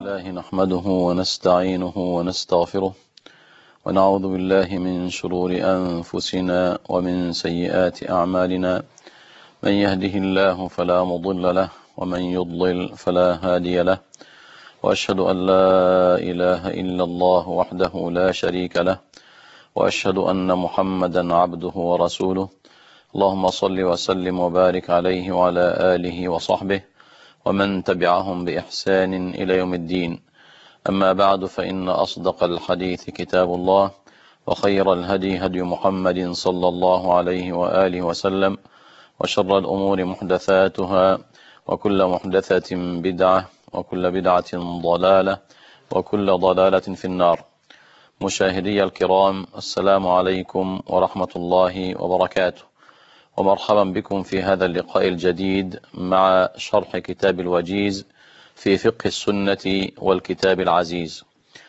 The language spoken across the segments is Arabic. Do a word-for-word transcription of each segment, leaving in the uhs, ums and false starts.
الله نحمده ونستعينه ونستغفره ونعوذ بالله من شرور أنفسنا ومن سيئات أعمالنا. من يهده الله فلا مضل له ومن يضلل فلا هادي له، وأشهد أن لا إله إلا الله وحده لا شريك له، وأشهد أن محمدا عبده ورسوله. اللهم صل وسلم وبارك عليه وعلى آله وصحبه ومن تبعهم بإحسان إلى يوم الدين. أما بعد، فإن أصدق الحديث كتاب الله، وخير الهدي هدي محمد صلى الله عليه وآله وسلم، وشر الأمور محدثاتها، وكل محدثة بدعة، وكل بدعة ضلالة، وكل ضلالة في النار. مشاهدي الكرام، السلام عليكم ورحمة الله وبركاته، ومرحبا بكم في هذا اللقاء الجديد مع شرح كتاب الوجيز في فقه السنة والكتاب العزيز.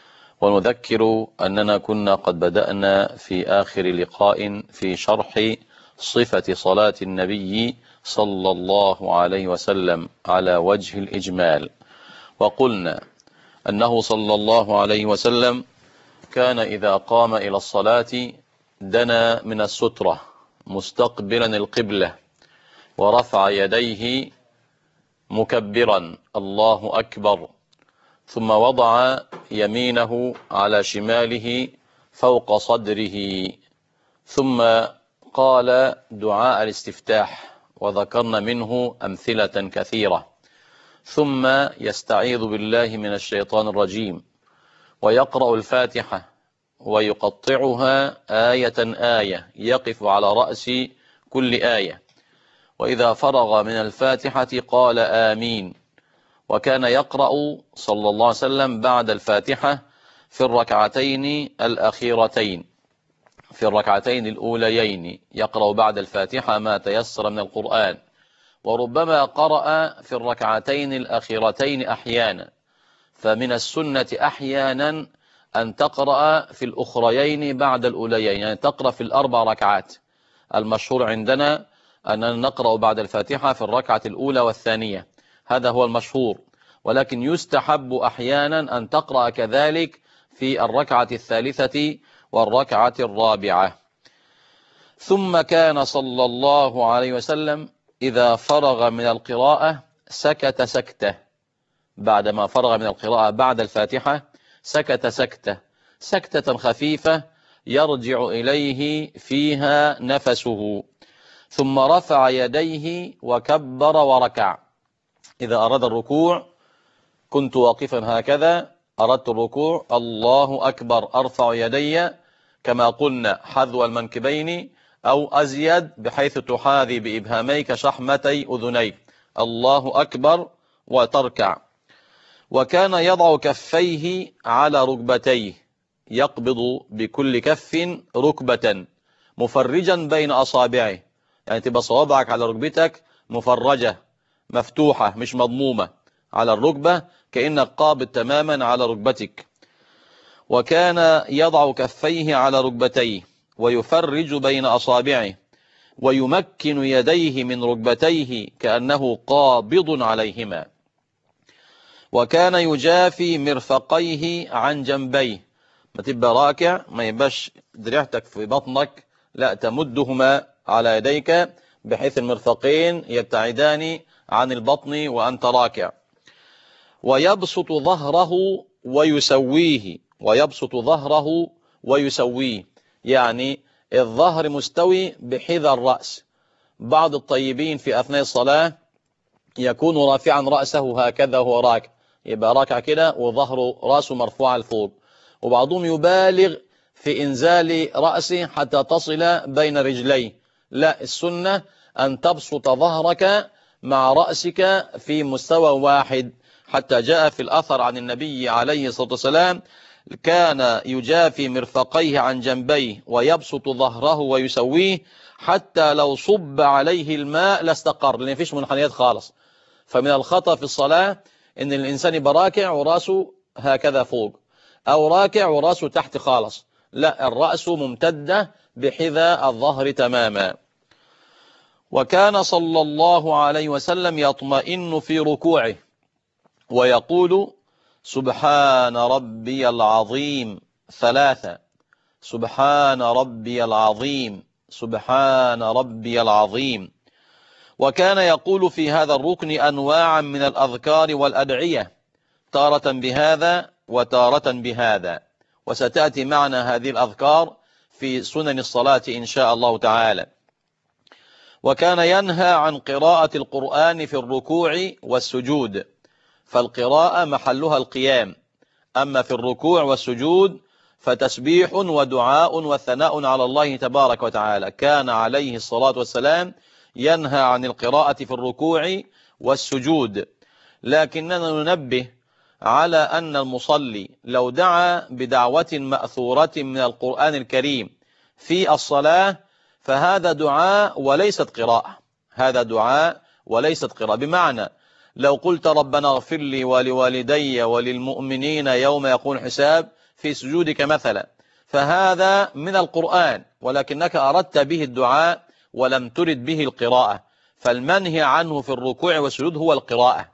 ونذكر أننا كنا قد بدأنا في آخر لقاء في شرح صفة صلاة النبي صلى الله عليه وسلم على وجه الإجمال، وقلنا أنه صلى الله عليه وسلم كان إذا قام إلى الصلاة دنا من السترة مستقبلا القبلة، ورفع يديه مكبرا الله أكبر، ثم وضع يمينه على شماله فوق صدره، ثم قال دعاء الاستفتاح، وذكرنا منه أمثلة كثيرة، ثم يستعيذ بالله من الشيطان الرجيم، ويقرأ الفاتحة ويقطعها آية آية، يقف على رأس كل آية، وإذا فرغ من الفاتحة قال آمين. وكان يقرأ صلى الله عليه وسلم بعد الفاتحة في الركعتين الأخيرتين، في الركعتين الأوليين يقرأ بعد الفاتحة ما تيسر من القرآن، وربما قرأ في الركعتين الأخيرتين أحيانا. فمن السنة أحيانا أن تقرأ في الأخريين بعد الأوليين، يعني تقرأ في الأربع ركعات. المشهور عندنا أننا نقرأ بعد الفاتحة في الركعة الأولى والثانية، هذا هو المشهور، ولكن يستحب أحيانا أن تقرأ كذلك في الركعة الثالثة والركعة الرابعة. ثم كان صلى الله عليه وسلم إذا فرغ من القراءة سكت سكتة، بعدما فرغ من القراءة بعد الفاتحة سكت سكتة سكتة خفيفة يرجع إليه فيها نفسه، ثم رفع يديه وكبر وركع. إذا أراد الركوع كنت واقفا هكذا، أردت الركوع الله أكبر، أرفع يدي كما قلنا حذو المنكبين أو أزيد، بحيث تحاذي بإبهاميك شحمتي أذنيك، الله أكبر، وتركع. وكان يضع كفيه على ركبتيه، يقبض بكل كف ركبة مفرجا بين أصابعه، يعني تبقى صوابعك على ركبتك مفرجة مفتوحة مش مضمومة على الركبة، كأنك قابض تماما على ركبتك. وكان يضع كفيه على ركبتيه ويفرج بين أصابعه، ويمكن يديه من ركبتيه كأنه قابض عليهما. وكان يجافي مرفقيه عن جنبيه، ما تبقى راكع ما يبقاش درعتك في بطنك، لا، تمدهما على يديك بحيث المرفقين يبتعدان عن البطن وأنت راكع. ويبسط ظهره ويسويه، ويبسط ظهره ويسويه، يعني الظهر مستوي بحذا الرأس. بعض الطيبين في أثناء الصلاة يكون رافعا رأسه هكذا وهو راكع، يبقى راكع كده وظهره رأسه مرفوع لفوق، وبعضهم يبالغ في إنزال رأسه حتى تصل بين رجليه. لا، السنة أن تبسط ظهرك مع رأسك في مستوى واحد، حتى جاء في الأثر عن النبي عليه الصلاة والسلام كان يجافي مرفقيه عن جنبيه ويبسط ظهره ويسويه حتى لو صب عليه الماء لاستقر، لأن فيش منحنيات خالص. فمن الخطأ في الصلاة إن الإنسان يبقى راكع ورأسه هكذا فوق، أو راكع ورأسه تحت خالص، لا، الرأس ممتدة بحذاء الظهر تماما. وكان صلى الله عليه وسلم يطمئن في ركوعه ويقول سبحان ربي العظيم ثلاثة، سبحان ربي العظيم، سبحان ربي العظيم. وكان يقول في هذا الركن أنواعا من الأذكار والأدعية، تارة بهذا وتارة بهذا، وستأتي معنا هذه الأذكار في سنن الصلاة إن شاء الله تعالى. وكان ينهى عن قراءة القرآن في الركوع والسجود، فالقراءة محلها القيام، أما في الركوع والسجود فتسبيح ودعاء وثناء على الله تبارك وتعالى. كان عليه الصلاة والسلام ينهى عن القراءة في الركوع والسجود، لكننا ننبه على أن المصلي لو دعا بدعوة مأثورة من القرآن الكريم في الصلاة فهذا دعاء وليست قراءة، هذا دعاء وليست قراءة. بمعنى لو قلت ربنا اغفر لي ولوالدي وللمؤمنين يوم يقوم الحساب في سجودك مثلا، فهذا من القرآن ولكنك أردت به الدعاء ولم ترد به القراءة، فالمنهي عنه في الركوع والسجود هو القراءة.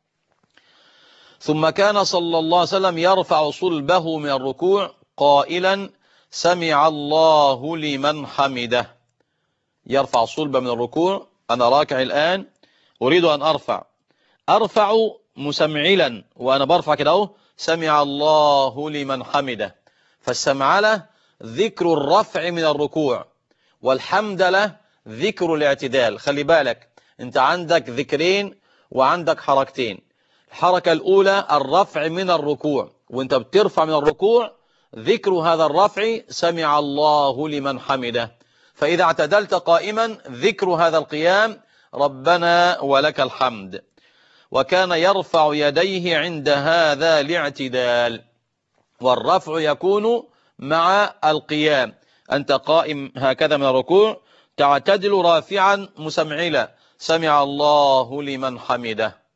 ثم كان صلى الله عليه وسلم يرفع صلبه من الركوع قائلا سمع الله لمن حمده. يرفع صلبه من الركوع، أنا راكع الآن أريد أن أرفع، أرفع مسمعلا وأنا برفع كده أهو سمع الله لمن حمده. فالسمعلة ذكر الرفع من الركوع، والحمد له ذكر الاعتدال. خلي بالك أنت عندك ذكرين وعندك حركتين. الحركة الأولى الرفع من الركوع، وانت بترفع من الركوع ذكر هذا الرفع سمع الله لمن حمده. فإذا اعتدلت قائما ذكر هذا القيام ربنا ولك الحمد. وكان يرفع يديه عند هذا الاعتدال، والرفع يكون مع القيام. أنت قائم هكذا من الركوع تعتدل رافعا مسمعلا سمع الله لمن حمده،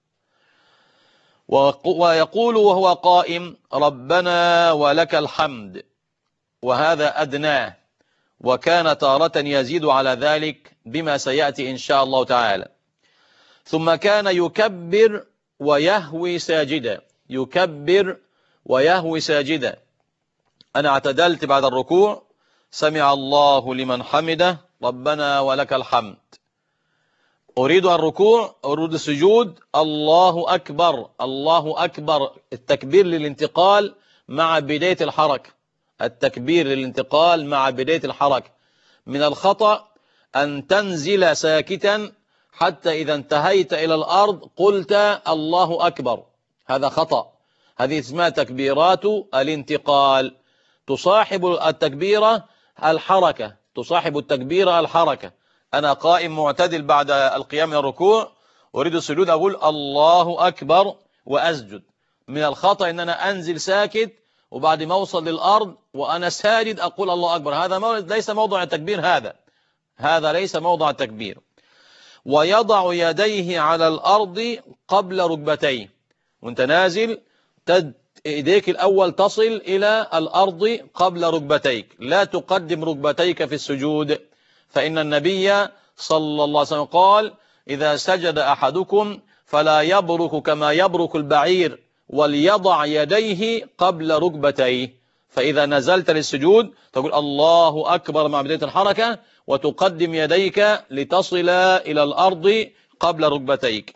ويقول وهو قائم ربنا ولك الحمد، وهذا أدناه. وكان تارة يزيد على ذلك بما سيأتي إن شاء الله تعالى. ثم كان يكبر ويهوي ساجدا، يكبر ويهوي ساجدا. أنا اعتدلت بعد الركوع سمع الله لمن حمده ربنا ولك الحمد، أريد الركوع أريد السجود الله أكبر، الله أكبر. التكبير للانتقال مع بداية الحركة، التكبير للانتقال مع بداية الحركة. من الخطأ أن تنزل ساكتا حتى إذا انتهيت إلى الأرض قلت الله أكبر، هذا خطأ. هذه اسمها تكبيرات الانتقال، تصاحب التكبيرة الحركة، تصاحب التكبيرة الحركة. أنا قائم معتدل بعد القيام من الركوع أريد السجود أقول الله أكبر وأسجد. من الخطأ أن أنا أنزل ساكت وبعد ما أوصل للأرض وأنا ساجد أقول الله أكبر، هذا ليس موضع التكبير، هذا هذا ليس موضع التكبير. ويضع يديه على الأرض قبل ركبتيه، وانت نازل تد إيديك الأول تصل إلى الأرض قبل ركبتيك، لا تقدم ركبتيك في السجود، فإن النبي صلى الله عليه وسلم قال إذا سجد أحدكم فلا يبرك كما يبرك البعير وليضع يديه قبل ركبتيه. فإذا نزلت للسجود تقول الله أكبر مع بداية الحركة وتقدم يديك لتصل إلى الأرض قبل ركبتيك.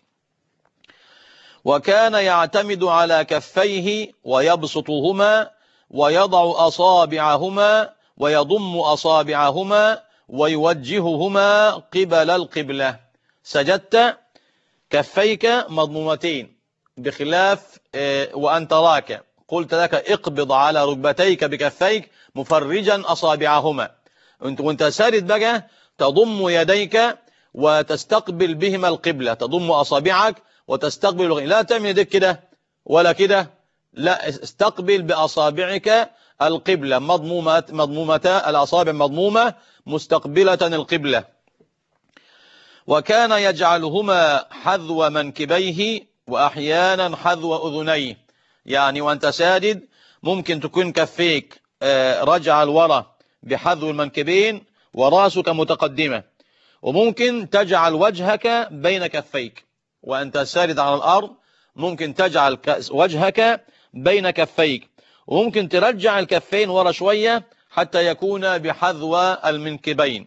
وكان يعتمد على كفيه ويبسطهما ويضع أصابعهما ويضم أصابعهما ويوجههما قبل القبلة. سجدت كفيك مضمومتين بخلاف وأنت راكع، قلت لك اقبض على ركبتيك بكفيك مفرجا أصابعهما. وانت سارد بقى تضم يديك وتستقبل بهما القبلة، تضم أصابعك وتستقبل، لا تعمل يديك كده ولا كده، لا، استقبل بأصابعك القبلة، مضمومة مضمومة الأصابع مضمومة مستقبلة القبلة. وكان يجعلهما حذو منكبيه وأحيانا حذو أذنيه، يعني وانت ساجد ممكن تكون كفيك رجع الوراء بحذو المنكبين وراسك متقدمة، وممكن تجعل وجهك بين كفيك وأنت ساجد على الأرض، ممكن تجعل وجهك بين كفيك، وممكن ترجع الكفين ورا شوية حتى يكون بحذو المنكبين.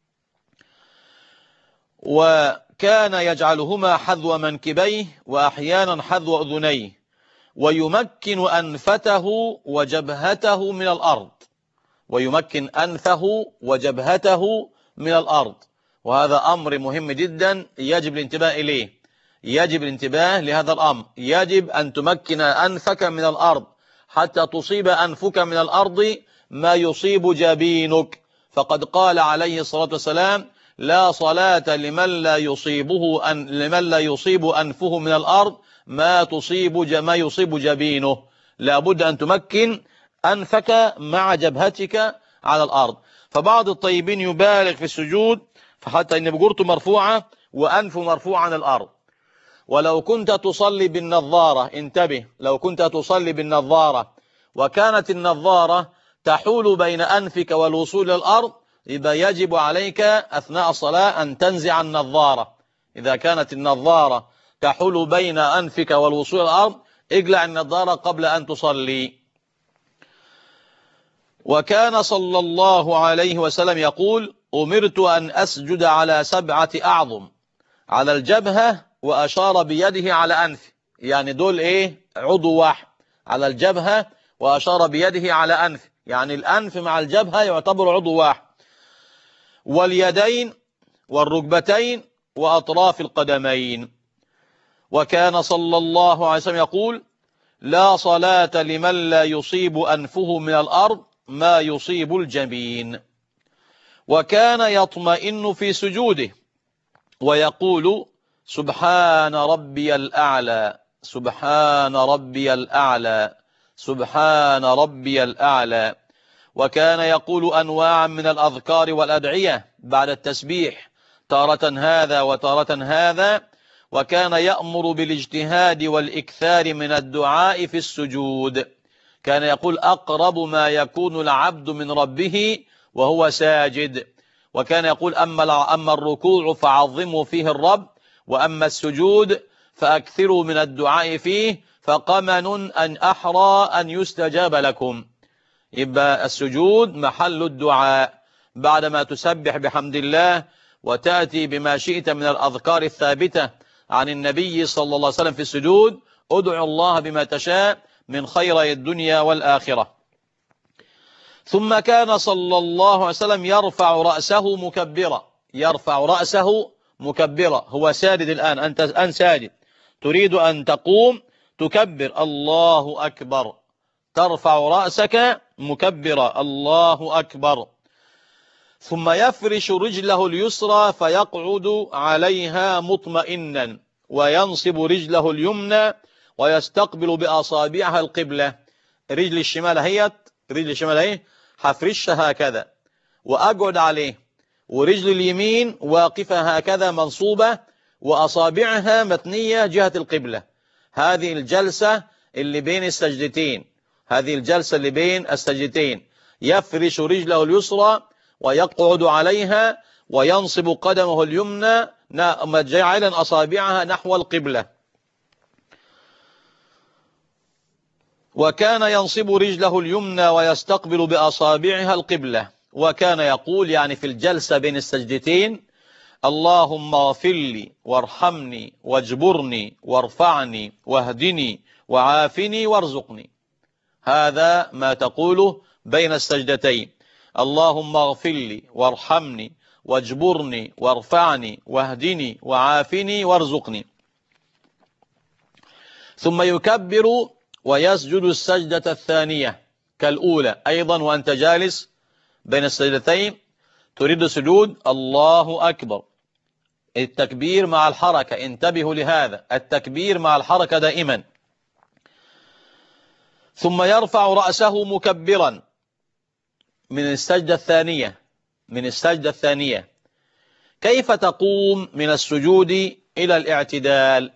وكان يجعلهما حذو منكبيه وأحيانا حذو أذنيه، ويمكن أنفته وجبهته من الأرض، ويمكن أنفه وجبهته من الأرض. وهذا أمر مهم جدا يجب الانتباه إليه، يجب الانتباه لهذا الأمر. يجب أن تمكن أنفك من الأرض حتى تصيب أنفك من الأرض ما يصيب جبينك، فقد قال عليه الصلاة والسلام: لا صلاة لمن لا يصيبه أن لمن لا يصيب أنفه من الأرض ما تصيب ما يصيب جبينه. لابد أن تمكن أنفك مع جبهتك على الأرض. فبعض الطيبين يبالغ في السجود فحتى إن بجرته مرفوعة وأنفه مرفوع عن الأرض. ولو كنت تصلي بالنظارة، انتبه، لو كنت تصلي بالنظارة وكانت النظارة تحول بين أنفك والوصول للأرض، يبقى يجب عليك أثناء الصلاة أن تنزع النظارة. إذا كانت النظارة تحول بين أنفك والوصول للأرض، اجلع النظارة قبل أن تصلي. وكان صلى الله عليه وسلم يقول: أمرت أن أسجد على سبعة أعظم، على الجبهة، وأشار بيده على أنفه، يعني دول إيه؟ عضو واحد، على الجبهة وأشار بيده على أنفه، يعني الأنف مع الجبهة يعتبر عضو واحد، واليدين والركبتين وأطراف القدمين. وكان صلى الله عليه وسلم يقول: لا صلاة لمن لا يصيب أنفه من الأرض ما يصيب الجبين. وكان يطمئن في سجوده ويقول: سبحان ربي الأعلى، سبحان ربي الأعلى، سبحان ربي الأعلى. وكان يقول أنواعا من الأذكار والأدعية بعد التسبيح، تارة هذا وتارة هذا. وكان يأمر بالاجتهاد والإكثار من الدعاء في السجود. كان يقول: أقرب ما يكون العبد من ربه وهو ساجد. وكان يقول: أما أما الركوع فعظموا فيه الرب، وأما السجود فأكثروا من الدعاء فيه، فقمن أن أحرى أن يستجاب لكم. يبقى السجود محل الدعاء، بعدما تسبح بحمد الله وتأتي بما شئت من الأذكار الثابتة عن النبي صلى الله عليه وسلم في السجود، ادعو الله بما تشاء من خيري الدنيا والآخرة. ثم كان صلى الله عليه وسلم يرفع رأسه مكبرا، يرفع رأسه مكبرا. هو ساجد الآن، أنت الآن ساجد، تريد أن تقوم تكبر الله أكبر، ترفع رأسك مكبرا الله أكبر. ثم يفرش رجله اليسرى فيقعد عليها مطمئنا، وينصب رجله اليمنى ويستقبل بأصابعها القبلة. رجل الشمال هي رجل الشمال هي هفرشها هكذا وأقعد عليه، ورجل اليمين واقفة هكذا منصوبة وأصابعها متنية جهة القبلة. هذه الجلسة اللي بين السجدتين، هذه الجلسة اللي بين السجدتين، يفرش رجله اليسرى ويقعد عليها وينصب قدمه اليمنى جاعلا أصابعها نحو القبلة. وكان ينصب رجله اليمنى ويستقبل بأصابعها القبلة. وكان يقول، يعني في الجلسة بين السجدتين: اللهم اغفر لي وارحمني واجبرني وارفعني واهدني وعافني وارزقني. هذا ما تقوله بين السجدتين: اللهم اغفر لي وارحمني واجبرني وارفعني واهدني وعافني وارزقني. ثم يكبر ويسجد السجدة الثانية كالأولى أيضا، وأنت جالس بين السجدتين تريد سجود الله أكبر. التكبير مع الحركة، انتبهوا لهذا، التكبير مع الحركة دائما. ثم يرفع رأسه مكبرا من السجدة الثانية من السجدة الثانية كيف تقوم من السجود إلى الاعتدال؟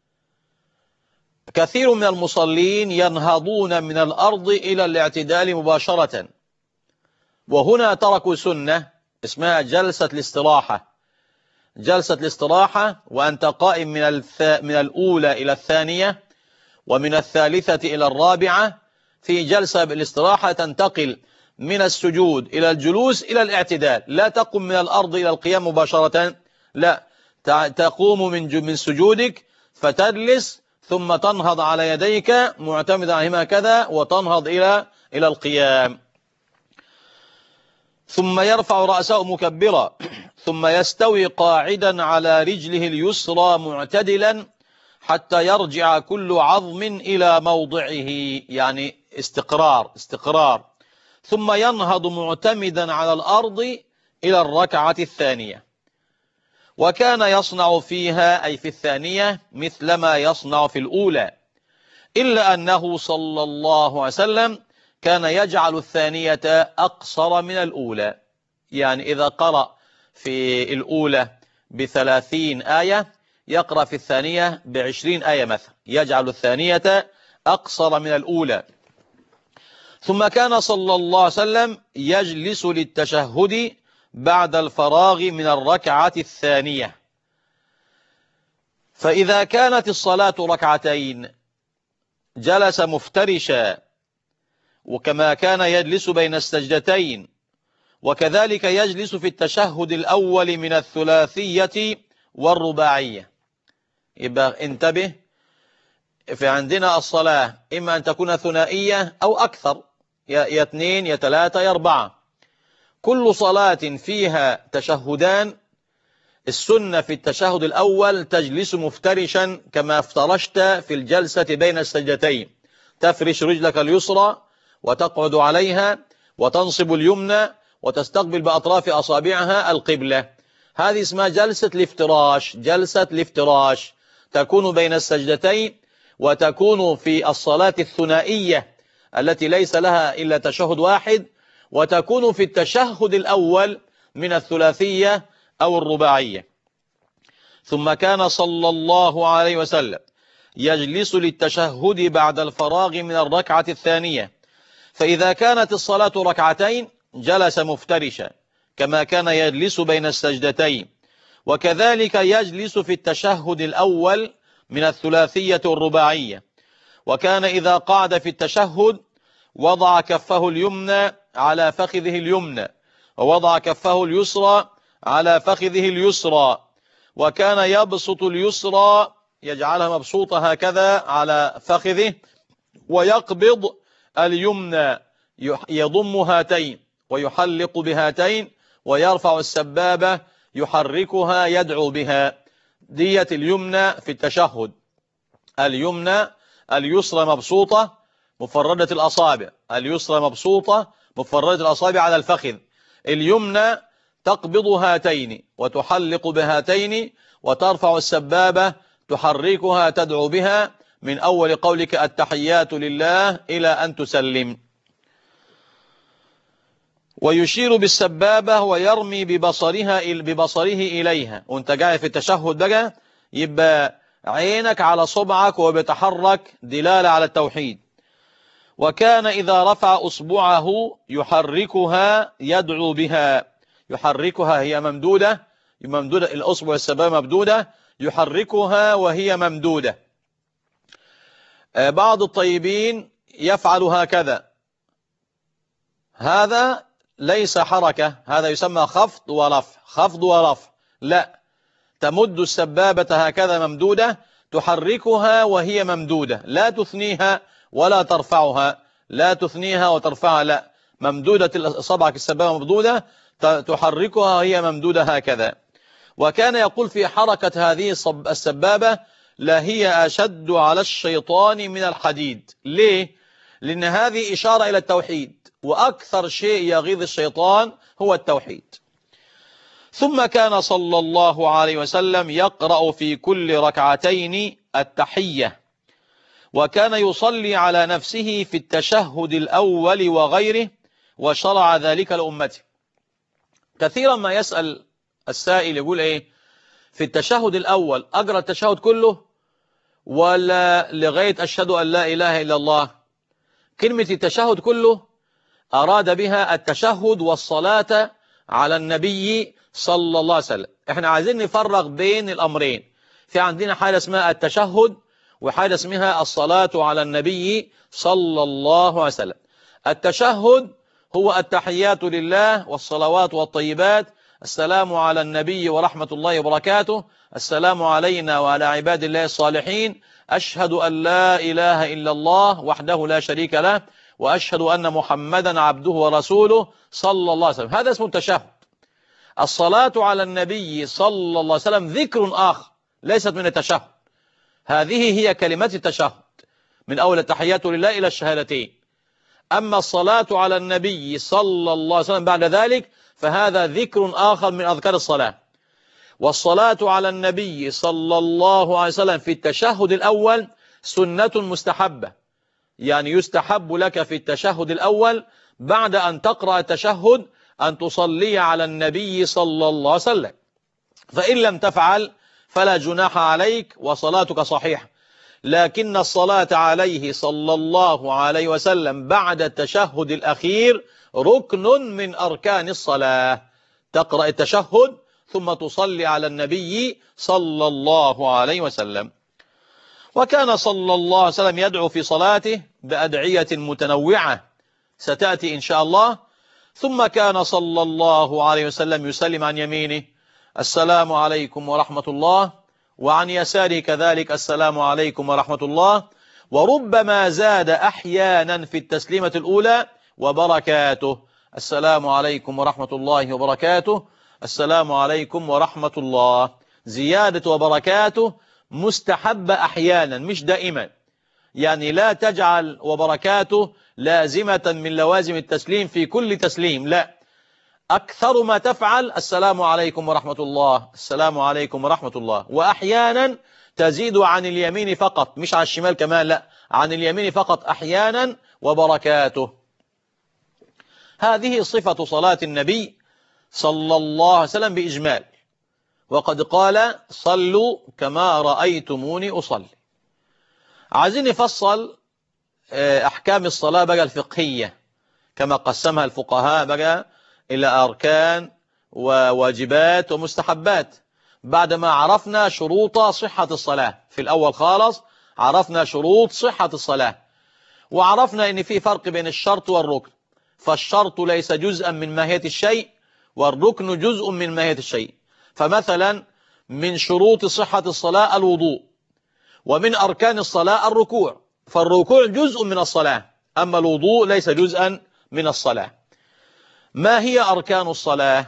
كثير من المصلين ينهضون من الأرض إلى الاعتدال مباشرة، وهنا تركوا سنة اسمها جلسة الاستراحة. جلسة الاستراحة وأنت قائم من, الث... من الأولى إلى الثانية، ومن الثالثة إلى الرابعة في جلسة بالاستراحة تنتقل من السجود إلى الجلوس إلى الاعتدال، لا تقوم من الأرض إلى القيام مباشرة، لا، تقوم من من سجودك فتجلس ثم تنهض على يديك معتمدا عليهما كذا وتنهض إلى إلى القيام، ثم يرفع رأسه مكبرا، ثم يستوي قاعدا على رجله اليسرى معتدلا حتى يرجع كل عظم إلى موضعه، يعني استقرار استقرار، ثم ينهض معتمدا على الأرض إلى الركعة الثانية. وكان يصنع فيها أي في الثانية مثل ما يصنع في الأولى، إلا أنه صلى الله عليه وسلم كان يجعل الثانية أقصر من الأولى، يعني إذا قرأ في الأولى بثلاثين آية يقرأ في الثانية بعشرين آية مثلا، يجعل الثانية أقصر من الأولى. ثم كان صلى الله عليه وسلم يجلس للتشهد بعد الفراغ من الركعة الثانية، فإذا كانت الصلاة ركعتين جلس مفترشا، وكما كان يجلس بين السجدتين، وكذلك يجلس في التشهد الأول من الثلاثية والرباعية. يبقى انتبه، في عندنا الصلاة إما أن تكون ثنائية أو أكثر، يا اثنين يا ثلاثة يا أربعة، كل صلاة فيها تشهدان السنة في التشهد الأول تجلس مفترشا كما افترشت في الجلسة بين السجدتين، تفرش رجلك اليسرى وتقعد عليها وتنصب اليمنى وتستقبل بأطراف أصابعها القبلة، هذه اسمها جلسة الافتراش. جلسة الافتراش تكون بين السجدتين، وتكون في الصلاة الثنائية التي ليس لها إلا تشهد واحد، وتكون في التشهد الأول من الثلاثية أو الرباعية. ثم كان صلى الله عليه وسلم يجلس للتشهد بعد الفراغ من الركعة الثانية، فإذا كانت الصلاة ركعتين جلس مفترشا كما كان يجلس بين السجدتين، وكذلك يجلس في التشهد الأول من الثلاثية والرباعية. وكان إذا قعد في التشهد وضع كفه اليمنى على فخذه اليمنى، ووضع كفه اليسرى على فخذه اليسرى، وكان يبسط اليسرى يجعلها مبسوطة هكذا على فخذه، ويقبض اليمنى يضم هاتين ويحلق بهاتين، ويرفع السبابة يحركها يدعو بها. دية اليمنى في التشهد، اليمنى اليسرى مبسوطة مفردة الأصابع، اليسرى مبسوطة مفردة الأصابع على الفخذ، اليمنى تقبض هاتين وتحلق بهاتين وترفع السبابة تحركها تدعو بها من أول قولك التحيات لله إلى أن تسلم. ويشير بالسبابة ويرمي ببصرها ببصره إليها، وانت قاعد في التشهد بقى يبقى عينك على صبعك وبيتحرك دلالة على التوحيد. وكان إذا رفع أصبعه يحركها يدعو بها، يحركها هي ممدودة ممدودة الأصبع السبابة ممدودة، يحركها وهي ممدودة. بعض الطيبين يفعل هكذا، هذا ليس حركة، هذا يسمى خفض ورفع، خفض ورفع، لا، تمد السبابة هكذا ممدودة، تحركها وهي ممدودة، لا تثنيها ولا ترفعها، لا تثنيها وترفعها، لا، ممدودة صبعك السبابة ممدودة تحركها وهي ممدودة هكذا. وكان يقول في حركة هذه السبابة لا هي أشد على الشيطان من الحديد. ليه؟ لأن هذه إشارة إلى التوحيد، وأكثر شيء يغيظ الشيطان هو التوحيد. ثم كان صلى الله عليه وسلم يقرأ في كل ركعتين التحية، وكان يصلي على نفسه في التشهد الأول وغيره، وشرع ذلك لأمته. كثيرا ما يسأل السائل يقول إيه في التشهد الأول، أقرأ التشهد كله ولا لغاية أشهد أن لا إله إلا الله؟ كلمة التشهد كله أراد بها التشهد والصلاة على النبي صلى الله عليه وسلم. احنا عايزين نفرق بين الأمرين، في عندنا حالة اسمها التشهد وحاجة اسمها الصلاة على النبي صلى الله عليه وسلم. التشهد هو التحيات لله والصلوات والطيبات، السلام على النبي ورحمة الله وبركاته، السلام علينا وعلى عباد الله الصالحين، أشهد أن لا إله إلا الله وحده لا شريك له، وأشهد أن محمدا عبده ورسوله صلى الله عليه وسلم. هذا اسمه التشهد. الصلاة على النبي صلى الله عليه وسلم ذكر آخر ليست من التشهد، هذه هي كلمات التشهد من أول التحيات لله إلى الشهادتين. أما الصلاة على النبي صلى الله عليه وسلم بعد ذلك فهذا ذكر آخر من أذكار الصلاة. والصلاة على النبي صلى الله عليه وسلم في التشهد الأول سنة مستحبة، يعني يستحب لك في التشهد الأول بعد أن تقرأ التشهد أن تصلي على النبي صلى الله عليه وسلم، فإن لم تفعل فلا جناح عليك وصلاتك صحيحة. لكن الصلاة عليه صلى الله عليه وسلم بعد التشهد الأخير ركن من أركان الصلاة. تقرأ التشهد ثم تصلي على النبي صلى الله عليه وسلم. وكان صلى الله عليه وسلم يدعو في صلاته بأدعية متنوعة ستأتي إن شاء الله. ثم كان صلى الله عليه وسلم يسلم عن يمينه السلام عليكم ورحمة الله، وعن يساره كذلك السلام عليكم ورحمة الله، وربما زاد أحيانا في التسليمة الأولى وبركاته، السلام عليكم ورحمة الله وبركاته، السلام عليكم ورحمة الله. زيادة وبركاته مستحبة أحيانا مش دائما، يعني لا تجعل وبركاته لازمة من لوازم التسليم في كل تسليم، لا، أكثر ما تفعل السلام عليكم ورحمة الله، السلام عليكم ورحمة الله. وأحيانا تزيد عن اليمين فقط مش عن الشمال كمان، لا، عن اليمين فقط أحيانا وبركاته. هذه صفة صلاة النبي صلى الله عليه وسلم بإجمال. وقد قال صلوا كما رأيتموني أصلي. عايزين نفصل أحكام الصلاة بقى الفقهية كما قسمها الفقهاء بقى إلى أركان وواجبات ومستحبات. بعدما عرفنا شروط صحة الصلاة في الأول خالص، عرفنا شروط صحة الصلاة، وعرفنا إن في فرق بين الشرط والركن. فالشرط ليس جزءا من ماهية الشيء، والركن جزء من ماهية الشيء. فمثلا من شروط صحة الصلاة الوضوء، ومن أركان الصلاة الركوع، فالركوع جزء من الصلاة، أما الوضوء ليس جزءا من الصلاة. ما هي أركان الصلاة؟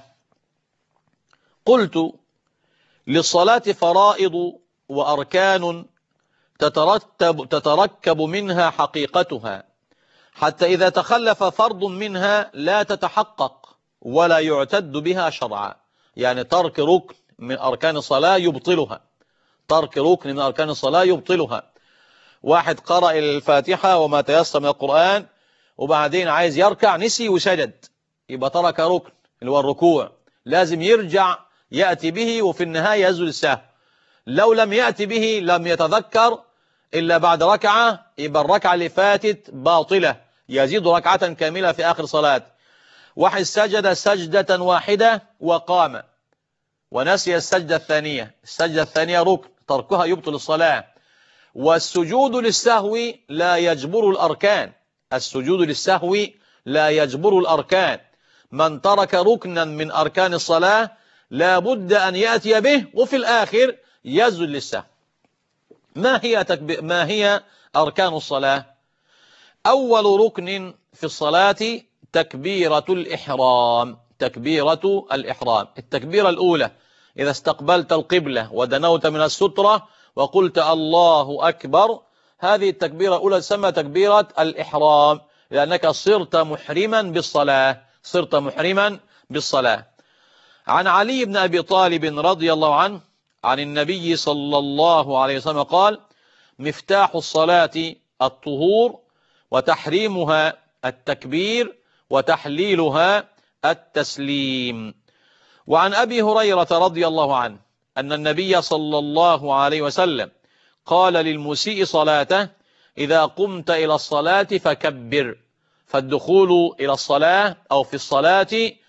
قلت للصلاة فرائض وأركان تترتب, تتركب منها حقيقتها، حتى إذا تخلف فرض منها لا تتحقق ولا يعتد بها شرعا. يعني ترك ركن من أركان الصلاة يبطلها، ترك ركن من أركان الصلاة يبطلها. واحد قرأ الفاتحة وما تيسر من القرآن وبعدين عايز يركع نسي وسجد، يبقى ترك ركن اللي هو الركوع، لازم يرجع يأتي به وفي النهاية يسجد السهو. لو لم يأتي به لم يتذكر إلا بعد ركعة، يبقى الركعة اللي فاتت باطلة، يزيد ركعة كاملة في آخر صلاة. واحد سجد سجدة واحدة وقام ونسي السجدة الثانية، السجدة الثانية ركن تركها يبطل الصلاة. والسجود للسهو لا يجبر الأركان، السجود للسهو لا يجبر الأركان. من ترك ركنا من أركان الصلاة لا بد أن يأتي به وفي الآخر يسجد للسهو. ما هي تكبير ما هي أركان الصلاة؟ أول ركن في الصلاة تكبيرة الإحرام، تكبيرة الإحرام، التكبيرة الأولى إذا استقبلت القبلة ودنوت من السترة وقلت الله أكبر، هذه التكبيرة الأولى تسمى تكبيرة الإحرام، لأنك صرت محرما بالصلاة، صرت محرما بالصلاة. عن علي بن أبي طالب رضي الله عنه عن النبي صلى الله عليه وسلم قال: مفتاح الصلاة الطهور، وتحريمها التكبير، وتحليلها التسليم. وعن أبي هريرة رضي الله عنه أن النبي صلى الله عليه وسلم قال للمسيء صلاته: إذا قمت إلى الصلاة فكبر. فالدخول إلى الصلاة أو في الصلاة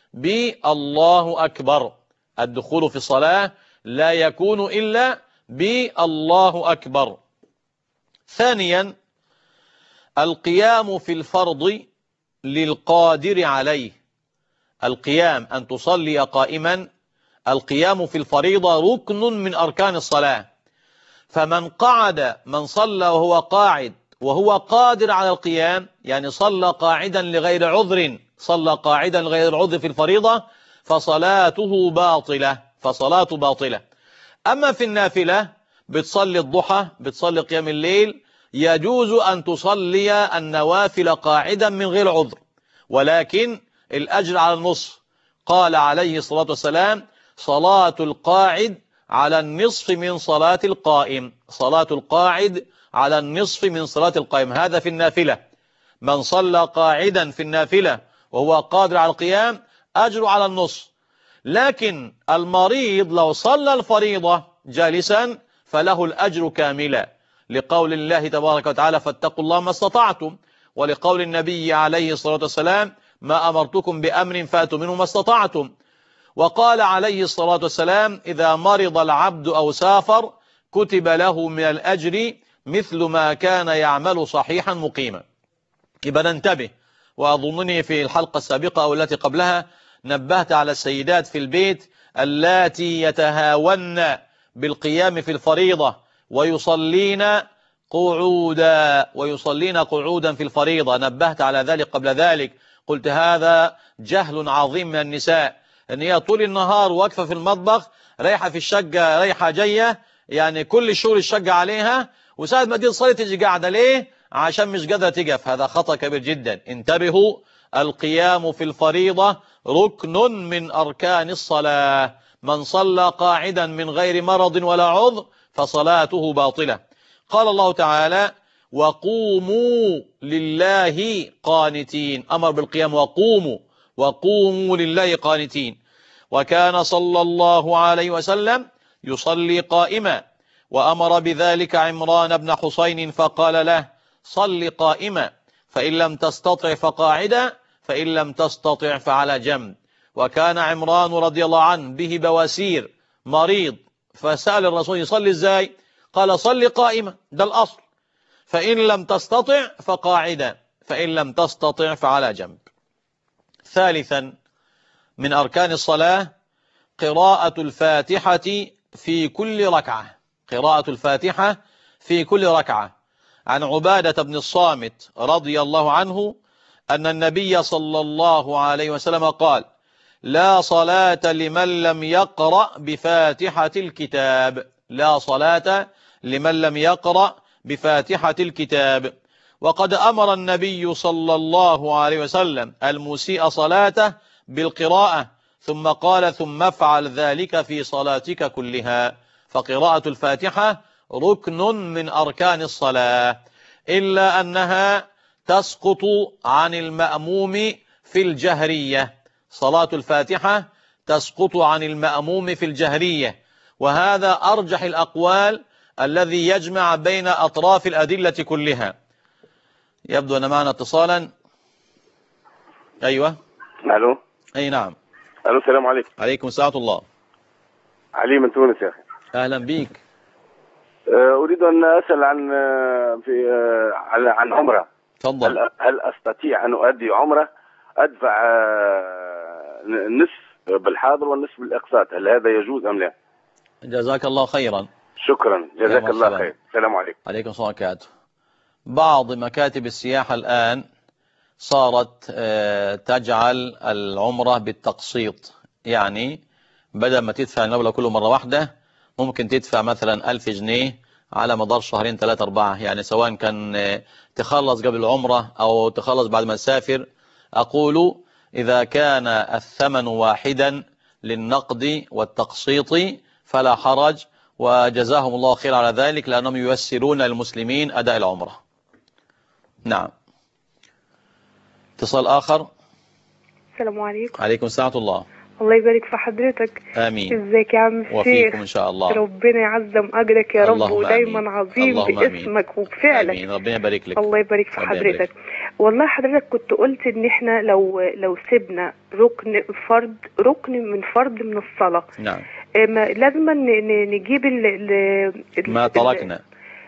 بالله أكبر، الدخول في الصلاة لا يكون إلا بالله أكبر. ثانيا القيام في الفرض للقادر عليه. القيام أن تصلي قائما، القيام في الفريضة ركن من أركان الصلاة. فمن قعد من صلى وهو قاعد وهو قادر على القيام، يعني صلى قاعدا لغير عذر، صلى قاعدا لغير عذر في الفريضة، فصلاته باطلة، فصلاته باطلة. أما في النافلة بتصلي الضحى، بتصلي قيام الليل، يجوز أن تصلي النوافل قاعدا من غير عذر، ولكن الأجر على النصف. قال عليه الصلاة والسلام: صلاة القاعد على النصف من صلاة القائم، صلاة القاعد على النصف من صلاة القائم. هذا في النافلة، من صلى قاعدا في النافلة وهو قادر على القيام أجر على النصف. لكن المريض لو صلى الفريضة جالسا فله الأجر كاملا، لقول الله تبارك وتعالى: فاتقوا الله ما استطعتم، ولقول النبي عليه الصلاة والسلام: ما أمرتكم بأمر فاتوا منه ما استطعتم. وقال عليه الصلاة والسلام: إذا مرض العبد أو سافر كتب له من الأجر مثل ما كان يعمل صحيحا مقيما. يبقى ننتبه. وأظنني في الحلقة السابقة أو التي قبلها نبهت على السيدات في البيت اللاتي يتهاون بالقيام في الفريضة ويصلين قعودا ويصلين قعودا في الفريضة. نبهت على ذلك قبل ذلك، قلت هذا جهل عظيم من النساء، ان هي طول النهار واقفة في المطبخ، رايحة في الشقة رايحة جاية، يعني كل الشغل الشقة عليها، وساعة ما تيجي تصلي تيجي قاعدة. ليه؟ عشان مش قادرة تقف. هذا خطأ كبير جدا. انتبهوا، القيام في الفريضة ركن من أركان الصلاة. من صلى قاعدا من غير مرض ولا عذر فصلاته باطلة. قال الله تعالى: وقوموا لله قانتين. أمر بالقيام، وقوموا وقوموا لله قانتين. وكان صلى الله عليه وسلم يصلي قائما، وأمر بذلك عمران بن حسين فقال له: صل قائما، فإن لم تستطع فقاعدا، فإن لم تستطع فعلى جنب. وكان عمران رضي الله عنه به بواسير، مريض، فسأل الرسول: يصلي ازاي؟ قال: صل قائما، ده الأصل، فإن لم تستطع فقاعدا، فإن لم تستطع فعلى جنب. ثالثا من أركان الصلاة قراءة الفاتحة في كل ركعة، قراءة الفاتحة في كل ركعة. عن عبادة بن الصامت رضي الله عنه أن النبي صلى الله عليه وسلم قال: لا صلاة لمن لم يقرأ بفاتحة الكتاب، لا صلاة لمن لم يقرأ بفاتحة الكتاب. وقد أمر النبي صلى الله عليه وسلم المسيء صلاته بالقراءة، ثم قال: ثم افعل ذلك في صلاتك كلها. فقراءة الفاتحة ركن من أركان الصلاة، إلا أنها تسقط عن المأموم في الجهرية. صلاة الفاتحة تسقط عن المأموم في الجهرية، وهذا أرجح الأقوال الذي يجمع بين أطراف الأدلة كلها. يبدو أن معنا اتصالا. أيوة. ألو. أي نعم. ألو، السلام عليكم. عليكم السلام الله. علي من تونس يا أخي. أهلا بيك. أريد أن أسأل عن في عن عمرة. تفضل. هل هل أستطيع أن أؤدي عمرة أدفع النصف بالحاضر والنصف بالإقساط؟ هل هذا يجوز أم لا؟ جزاك الله خيرا. شكرا، جزاك الله خير. السلام عليكم. عليكم السلام وبركاته. بعض مكاتب السياحة الآن صارت تجعل العمرة بالتقسيط، يعني بدل ما تدفع المبلغ كله مرة واحدة ممكن تدفع مثلا ألف جنيه على مدار شهرين ثلاثة أربعة، يعني سواء كان تخلص قبل العمرة أو تخلص بعد ما تسافر. أقول إذا كان الثمن واحدا للنقد والتقسيط فلا حرج، وجزاهم الله خير على ذلك، لأنهم ييسرون للمسلمين أداء العمرة. نعم. اتصال آخر. السلام عليكم. عليكم السلام ورحمة الله. الله يبارك في حضرتك. آمين. ازيك يا عم الشيخ؟ وفيكم إن شاء الله. ربنا يعظم أجرك يا رب، ودايما آمين. عظيم باسمك آمين. وبفعلك. آمين. ربنا يبارك لك. الله يبارك في حضرتك. يبارك. والله حضرتك كنت قلت ان احنا لو لو سيبنا ركن فرض ركن من فرض من الصلاة، نعم، لازم نجيب ال ال ما تركنا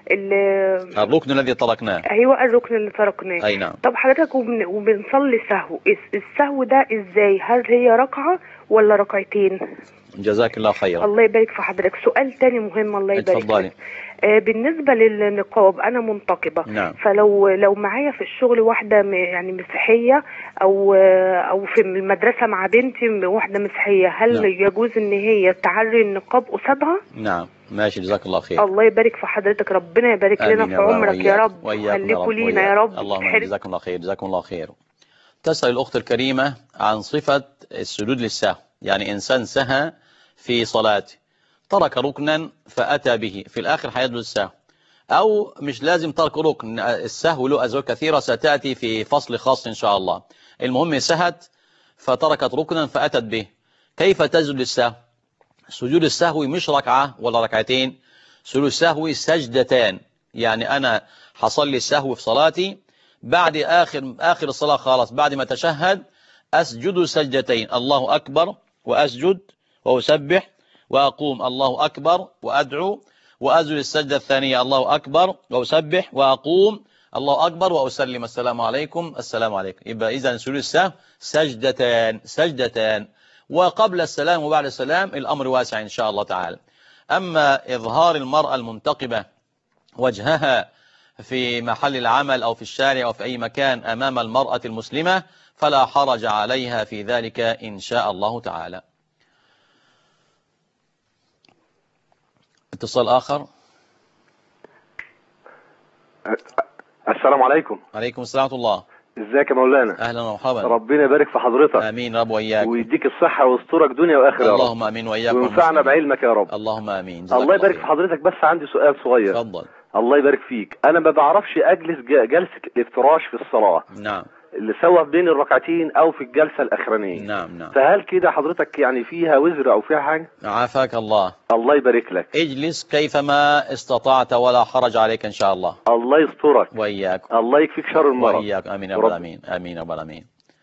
الركن الذي تركناه. ايوه الركن اللي تركناه. اي نعم. طب حضرتك وبن... وبنصلي سهو، السهو ده ازاي؟ هل هي ركعه ولا ركعتين؟ جزاك الله خيرا. الله يبارك في حضرتك. سؤال تاني مهم، الله يبارك فيك. آه بالنسبه للنقاب انا منتقبه. نعم. فلو لو معايا في الشغل واحده م... يعني مسيحيه، او او في المدرسه مع بنتي واحده مسيحيه، هل نعم. يجوز ان هي تعري النقاب قصادها؟ نعم ماشي، جزاك الله خير. الله يبارك في حضرتك، ربنا يبارك لنا في عمرك يا رب، وخليكوا لينا يا رب. اللهم جزاكم الله خير. جزاكم الله خير. تسأل الأخت الكريمة عن صفة السجود للسهو، يعني إنسان سهى في صلاته، ترك ركنا فأتى به في الآخر هيسجد السهو، أو مش لازم ترك ركن، السهو له أزواج كثيرة ستأتي في فصل خاص إن شاء الله. المهم سهت فتركت ركنا فأتت به، كيف تسجد للسهو؟ سجود السهو مش ركعة ولا ركعتين، سجود السهو سجدتان. يعني أنا حصلي السهو في صلاتي، بعد آخر آخر الصلاة خلاص بعد ما تشهد أسجد سجدتين، الله أكبر وأسجد وأسبح وأقوم، الله أكبر وأدعو وأسجد السجدة الثانية، الله أكبر وأسبح وأقوم، الله أكبر وأسلم، السلام عليكم السلام عليكم. يبقى إذن سجود السهو سجدتان سجدتان، وقبل السلام وبعد السلام الأمر واسع إن شاء الله تعالى. أما إظهار المرأة المنتقبة وجهها في محل العمل أو في الشارع أو في أي مكان أمام المرأة المسلمة فلا حرج عليها في ذلك إن شاء الله تعالى. اتصال آخر. السلام عليكم. عليكم السلام ورحمة الله. ازيك يا مولانا؟ اهلا ومرحبا. ربنا يبارك في حضرتك. امين رب واياك، ويديك الصحه ويسترك دنيا واخره يا رب. اللهم امين واياكم، وينفعنا بعلمك يا رب. اللهم امين. الله يبارك في حضرتك. بس عندي سؤال صغير. اتفضل. الله يبارك فيك. انا ما بعرفش اجلس جلسه الافتراش في الصلاه. نعم. اللي سواء بين الركعتين او في الجلسه الاخرانيه. نعم نعم. فهل كده حضرتك يعني فيها وزر او فيها حاجه؟ عافاك الله. الله يبارك لك. اجلس كيفما استطعت ولا حرج عليك ان شاء الله. الله يسترك واياك. الله يكفيك شر المرض. واياك. امين يا رب العالمين. امين يا رب العالمين.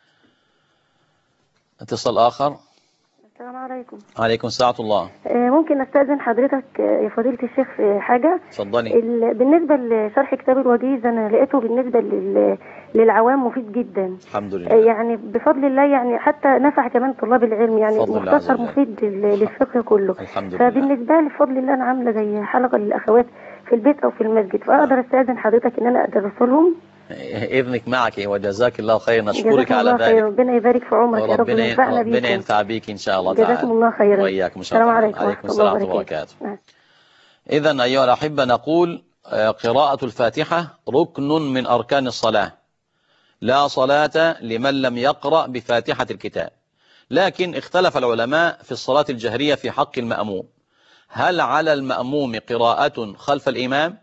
اتصال اخر. السلام عليكم. عليكم السلام ورحمة الله. ممكن استاذن حضرتك يا فضيلة الشيخ في حاجة؟ اتفضلي. بالنسبة لشرح كتاب الوجيز انا لقيته بالنسبة لل... للعوام مفيد جدا الحمد لله، يعني بفضل الله، يعني حتى نفع كمان طلاب العلم، يعني مختصر مفيد للفقه كله الحمد لله. فبالنسبة لي بفضل الله انا عاملة زي حلقة للاخوات في البيت او في المسجد، فاقدر استاذن حضرتك ان انا ادرس لهم؟ ابنك معك وجزاك الله خير، نشكرك على ذلك. ربنا يبارك في عمرك يا رب وينفعنا بيكم. ربنا ينفع بيك ان شاء الله تعالى. جزاكم الله خيرا. واياكم ان شاء الله. السلام عليكم. عليكم السلام ورحمه الله وبركاته. اذا ايها الاحبه نقول قراءة الفاتحة ركن من اركان الصلاة، لا صلاة لمن لم يقرأ بفاتحة الكتاب. لكن اختلف العلماء في الصلاة الجهرية في حق المأموم، هل على المأموم قراءة خلف الإمام؟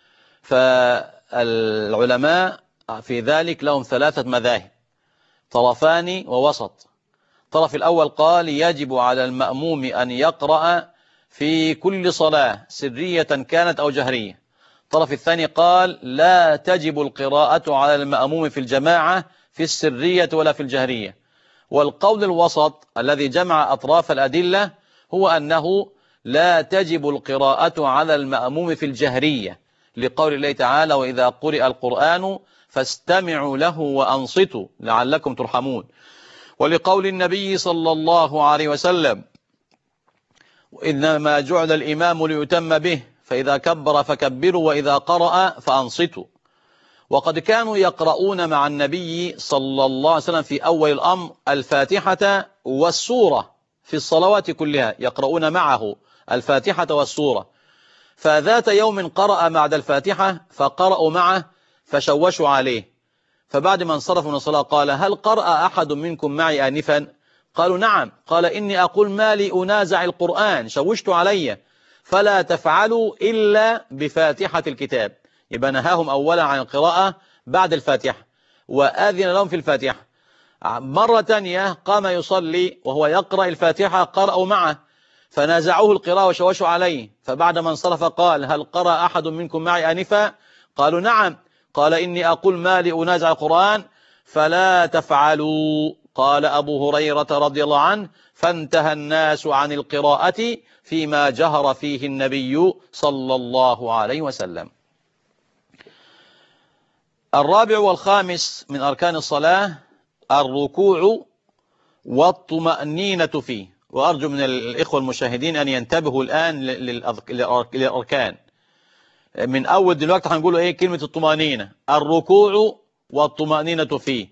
فالعلماء في ذلك لهم ثلاثة مذاهب، طرفان ووسط. الطرف الأول قال يجب على المأموم أن يقرأ في كل صلاة سرية كانت أو جهرية. الطرف الثاني قال لا تجب القراءة على المأموم في الجماعة في السرية ولا في الجهرية. والقول الوسط الذي جمع أطراف الأدلة هو أنه لا تجب القراءة على المأموم في الجهرية، لقول الله تعالى وإذا قرئ القرآن فاستمعوا له وأنصتوا لعلكم ترحمون، ولقول النبي صلى الله عليه وسلم إنما جعل الإمام ليتم به فإذا كبر فكبروا وإذا قرأ فأنصتوا. وقد كانوا يقرؤون مع النبي صلى الله عليه وسلم في أول الأمر الفاتحة والسورة في الصلوات كلها، يقرؤون معه الفاتحة والسورة. فذات يوم قرأ بعد الفاتحة فقرأوا معه فشوشوا عليه، فبعد ما انصرفوا من الصلاة قال هل قرأ أحد منكم معي آنفا؟ قالوا نعم. قال إني أقول ما لي أنازع القرآن، شوشت علي، فلا تفعلوا إلا بفاتحة الكتاب. يبقى نهاهم أولا عن القراءة بعد الفاتحة وآذن لهم في الفاتحة. مرة تانية قام يصلي وهو يقرأ الفاتحة، قرأوا معه فنازعوه القراءة وشوشوا عليه، فبعد ما انصرف قال هل قرأ أحد منكم معي آنفا؟ قالوا نعم. قال إني أقول ما لي أنازع القرآن فلا تفعلوا. قال أبو هريرة رضي الله عنه فانتهى الناس عن القراءة فيما جهر فيه النبي صلى الله عليه وسلم. الرابع والخامس من أركان الصلاة الركوع والطمأنينة فيه. وأرجو من الإخوة المشاهدين أن ينتبهوا الآن للأركان. من أول دلوقتي هنقولوا إيه كلمة الطمأنينة: الركوع والطمأنينة فيه،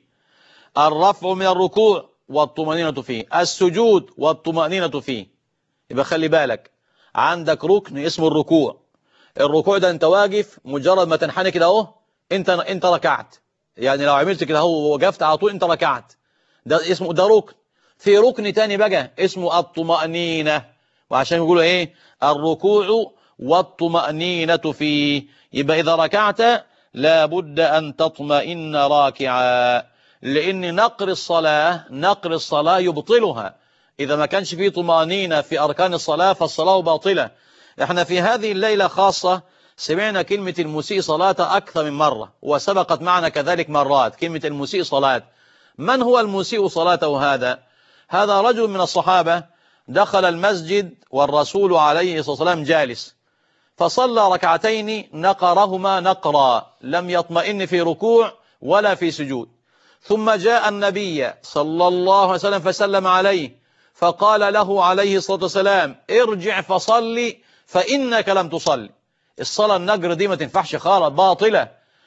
الرفع من الركوع والطمأنينة فيه، السجود والطمأنينة فيه. يبقى خلي بالك، عندك ركن اسمه الركوع. الركوع ده أنت واقف، مجرد ما تنحني كده أهو أنت أنت ركعت. يعني لو عملت كده أهو ووقفت على طول أنت ركعت. ده اسمه ده ركن. في ركن تاني بقى اسمه الطمأنينة، وعشان يقولوا إيه الركوع والطمأنينة فيه. يبقى إذا ركعت لابد أن تطمئن راكعا، لأن نقر الصلاة نقر الصلاة يبطلها. إذا ما كانش فيه طمأنينة في أركان الصلاة فالصلاة باطلة. احنا في هذه الليلة خاصة سمعنا كلمة المسيء صلاة أكثر من مرة، وسبقت معنا كذلك مرات كلمة المسيء صلاة. من هو المسيء صلاته هذا؟ هذا رجل من الصحابة دخل المسجد والرسول عليه الصلاة والسلام جالس، فصلى ركعتين نقرهما نقرا، لم يطمئن في ركوع ولا في سجود. ثم جاء النبي صلى الله عليه وسلم فسلم عليه، فقال له عليه الصلاة والسلام: ارجع فصلي فإنك لم تصلي. الصلاة النقر دي ما تنفعش خالص، باطلة.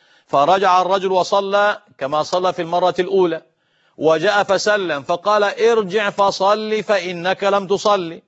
فرجع الرجل وصلى كما صلى في المرة الأولى، وجاء فسلم فقال: ارجع فصلي فإنك لم تصلي.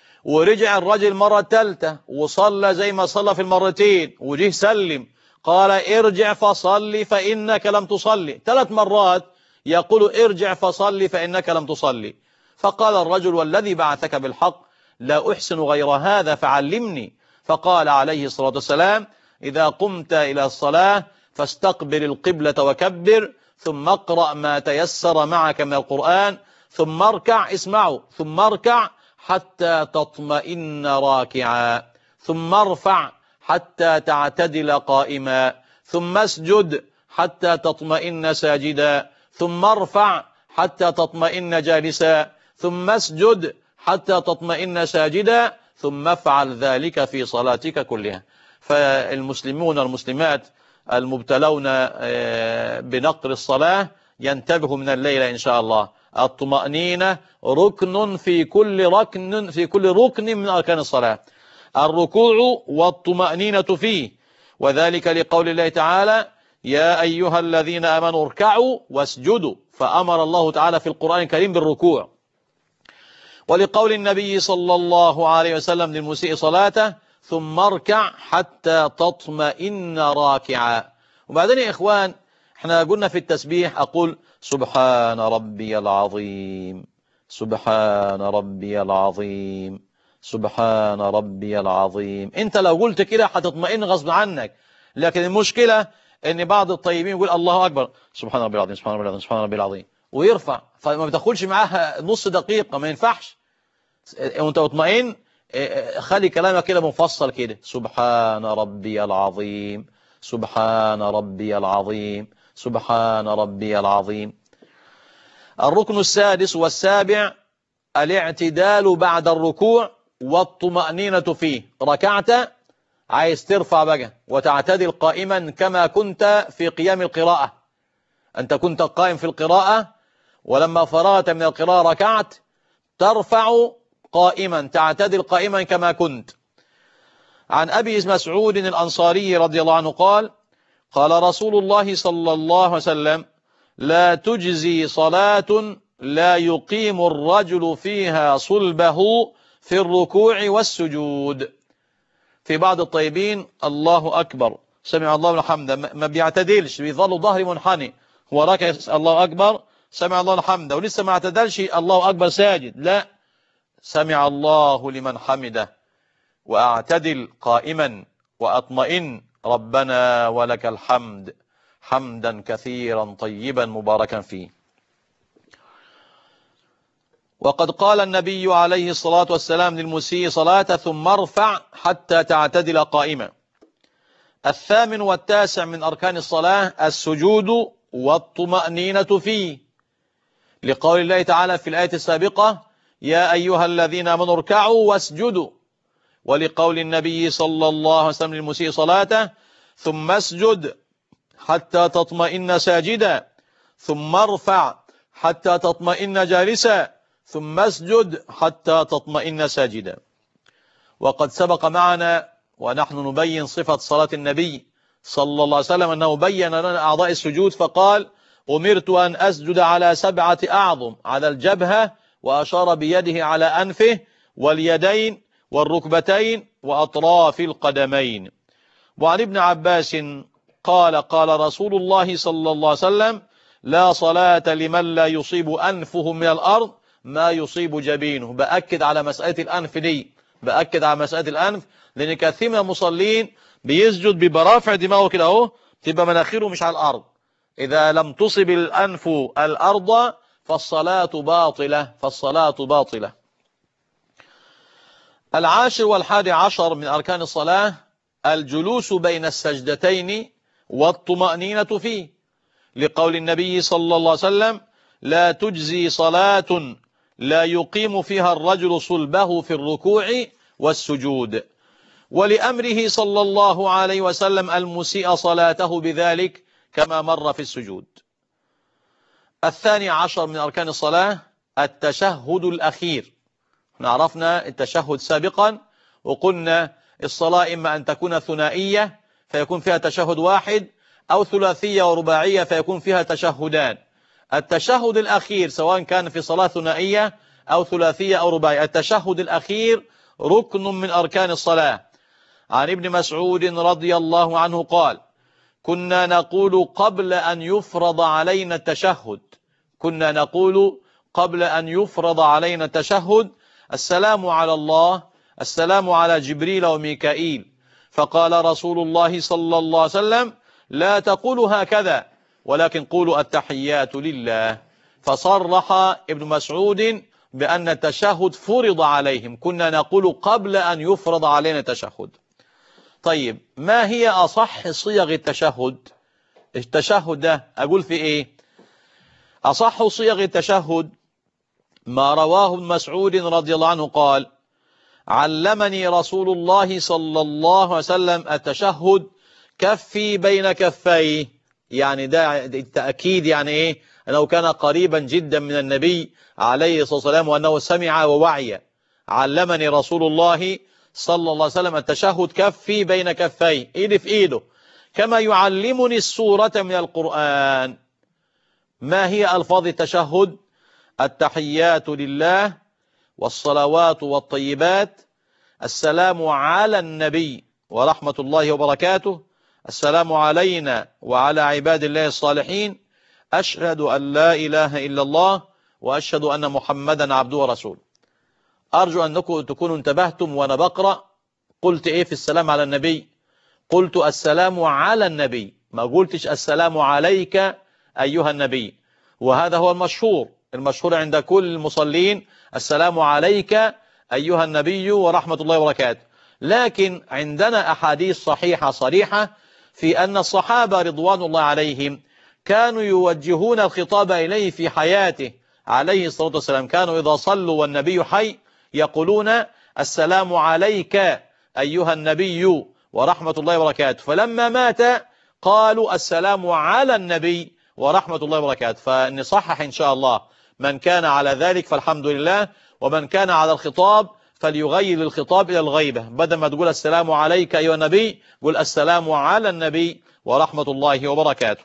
ورجع الرجل مرة ثالثة وصلى زي ما صلى في المرتين، وجه سلم قال: ارجع فصلي فإنك لم تصلي. ثلاث مرات يقول: ارجع فصلي فإنك لم تصلي. فقال الرجل: والذي بعثك بالحق لا أحسن غير هذا فعلمني. فقال عليه الصلاة والسلام: إذا قمت إلى الصلاة فاستقبل القبلة وكبر، ثم اقرأ ما تيسر معك من القرآن، ثم اركع، اسمعوا، ثم اركع حتى تطمئن راكعا، ثم ارفع حتى تعتدل قائما، ثم اسجد حتى تطمئن ساجدا، ثم ارفع حتى تطمئن جالسا، ثم اسجد حتى تطمئن ساجدا، ثم افعل ذلك في صلاتك كلها. فالمسلمون والمسلمات المبتلون بنقر الصلاة ينتبهوا من الليلة إن شاء الله. الطمأنينة ركن في كل ركن في كل ركن من أركان الصلاة، الركوع والطمأنينة فيه، وذلك لقول الله تعالى: يا أيها الذين آمنوا اركعوا واسجدوا، فأمر الله تعالى في القرآن الكريم بالركوع. ولقول النبي صلى الله عليه وسلم للمسيء صلاته: ثم اركع حتى تطمئن راكعا. وبعدين يا إخوان، احنا قلنا في التسبيح أقول: سبحان ربي العظيم، سبحان ربي العظيم، سبحان ربي العظيم. انت لو قلت كده هتطمئن غصب عنك. لكن المشكلة ان بعض الطيبين يقول الله أكبر، سبحان ربي العظيم، سبحان ربي العظيم، سبحان ربي العظيم، ويرفع، فما بتاخدش معاها نص دقيقة، ما ينفعش. وانت مطمئن خلي كلامك كده مفصل كده: سبحان ربي العظيم، سبحان ربي العظيم، سبحان ربي العظيم. الركن السادس والسابع الاعتدال بعد الركوع والطمأنينة فيه. ركعت، عايز ترفع بقى وتعتدل قائما كما كنت في قيام القراءة. أنت كنت قائم في القراءة، ولما فرغت من القراءة ركعت، ترفع قائما، تعتدل قائما كما كنت. عن أبي مسعود الأنصاري رضي الله عنه قال: قال رسول الله صلى الله عليه وسلم: لا تجزي صلاة لا يقيم الرجل فيها صلبه في الركوع والسجود. في بعض الطيبين الله أكبر، سمع الله لمن حمده، ما بيعتدلش، بيظل ظهري منحني، هو راكع الله أكبر سمع الله لمن حمده ولسه ما اعتدلش الله أكبر ساجد، لا، سمع الله لمن حمده وأعتدل قائما وأطمئن: ربنا ولك الحمد حمدا كثيرا طيبا مباركا فيه. وقد قال النبي عليه الصلاة والسلام للمسيء صلاته: ثم ارفع حتى تعتدل قائما. الثامن والتاسع من أركان الصلاة السجود والطمأنينة فيه، لقول الله تعالى في الآية السابقة: يا أيها الذين آمنوا اركعوا واسجدوا. ولقول النبي صلى الله عليه وسلم للمسيء صلاته: ثم اسجد حتى تطمئن ساجدا ثم ارفع حتى تطمئن جالسا ثم اسجد حتى تطمئن ساجدا. وقد سبق معنا ونحن نبين صفة صلاة النبي صلى الله عليه وسلم أنه بين لنا أعضاء السجود فقال أمرت أن أسجد على سبعة أعظم، على الجبهة، وأشار بيده على أنفه واليدين والركبتين وأطراف القدمين. وعن ابن عباس قال قال رسول الله صلى الله عليه وسلم لا صلاة لمن لا يصيب أنفه من الأرض ما يصيب جبينه. بأكد على مسألة الأنف دي، بأكد على مسألة الأنف، لأن كثير من المصلين بيسجد ببرافع دماغه كده اهو، تبقى مناخيره مش على الأرض. إذا لم تصب الأنف الأرض فالصلاة باطلة، فالصلاة باطلة. العاشر والحادي عشر من أركان الصلاة الجلوس بين السجدتين والطمأنينة فيه، لقول النبي صلى الله عليه وسلم لا تجزي صلاة لا يقيم فيها الرجل صلبه في الركوع والسجود، ولأمره صلى الله عليه وسلم المسيء صلاته بذلك كما مر في السجود. الثاني عشر من أركان الصلاة التشهد الأخير. عرفنا التشهد سابقا وقلنا الصلاة إما أن تكون ثنائية فيكون فيها تشهد واحد، أو ثلاثية ورباعية فيكون فيها تشهدان. التشهد الأخير سواء كان في صلاة ثنائية أو ثلاثية أو رباعية، التشهد الأخير ركن من أركان الصلاة. عن ابن مسعود رضي الله عنه قال كنا نقول قبل أن يفرض علينا التشهد كنا نقول قبل أن يفرض علينا التشهد السلام على الله، السلام على جبريل وميكائيل. فقال رسول الله صلى الله عليه وسلم لا تقولوا هكذا ولكن قولوا التحيات لله. فصرح ابن مسعود بأن التشهد فرض عليهم، كنا نقول قبل أن يفرض علينا التشهد. طيب ما هي أصح صيغ التشهد؟ التشهد ده أقول في إيه؟ أصح صيغ التشهد ما رواه ابن مسعود رضي الله عنه قال علمني رسول الله صلى الله عليه وسلم التشهد كفي بين كفيه، يعني ده التأكيد، يعني إيه؟ أنه كان قريبا جدا من النبي عليه الصلاة والسلام وأنه سمع ووعي. علمني رسول الله صلى الله عليه وسلم التشهد كفي بين كفيه، إيدي في إيده، كما يعلمني السورة من القرآن. ما هي ألفاظ التشهد؟ التحيات لله والصلوات والطيبات، السلام على النبي ورحمة الله وبركاته، السلام علينا وعلى عباد الله الصالحين، أشهد أن لا إله إلا الله وأشهد أن محمدا عبده ورسوله. أرجو أنكم تكونوا انتبهتم وأنا بقرأ قلت إيه في السلام على النبي؟ قلت السلام على النبي، ما قلتش السلام عليك أيها النبي. وهذا هو المشهور المشهور عند كل المصلين السلام عليك أيها النبي ورحمة الله وبركاته. لكن عندنا أحاديث صحيحة صريحة في أن الصحابة رضوان الله عليهم كانوا يوجهون الخطاب إليه في حياته عليه الصلاة والسلام. كانوا إذا صلوا والنبي حي يقولون السلام عليك أيها النبي ورحمة الله وبركاته، فلما مات قالوا السلام على النبي ورحمة الله وبركاته. فنصحح إن شاء الله من كان على ذلك فالحمد لله، ومن كان على الخطاب فليغير الخطاب إلى الغيبة، بدل ما تقول السلام عليك أيها النبي قل السلام على النبي ورحمة الله وبركاته.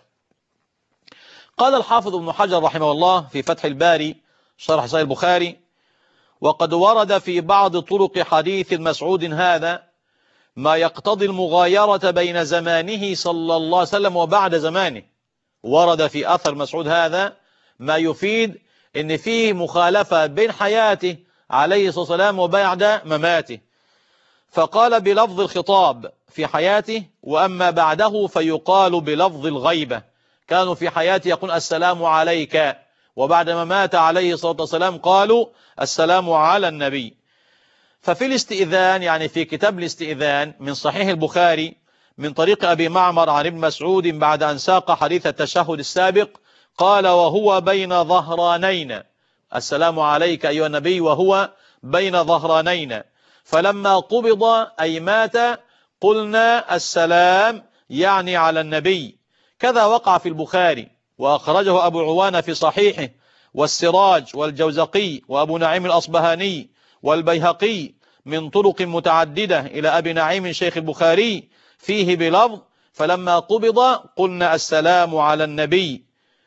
قال الحافظ ابن حجر رحمه الله في فتح الباري شرح صحيح البخاري وقد ورد في بعض طرق حديث مسعود هذا ما يقتضي المغايرة بين زمانه صلى الله عليه وسلم وبعد زمانه. ورد في أثر مسعود هذا ما يفيد ان فيه مخالفة بين حياته عليه الصلاة والسلام وبعد مماته. فقال بلفظ الخطاب في حياته، وأما بعده فيقال بلفظ الغيبة. كانوا في حياته يقول السلام عليك، وبعد ما مات عليه الصلاة والسلام قالوا السلام على النبي. ففي الاستئذان، يعني في كتاب الاستئذان من صحيح البخاري من طريق أبي معمر عن ابن مسعود بعد أن ساق حديث التشهد السابق قال وهو بين ظهرانين، السلام عليك أيها النبي وهو بين ظهرانين، فلما قبض أي مات قلنا السلام يعني على النبي، كذا وقع في البخاري وأخرجه أبو عوانة في صحيحه والسراج والجوزقي وأبو نعيم الأصبهاني والبيهقي من طرق متعددة إلى أبي نعيم شيخ البخاري فيه بلفظ فلما قبض قلنا السلام على النبي.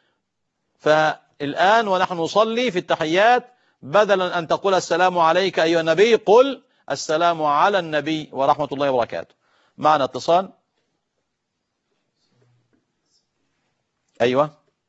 فالآن ونحن نصلي في التحيات بدلا أن تقول السلام عليك أيها النبي قل السلام على النبي ورحمة الله وبركاته. معنا اتصال. أيوة.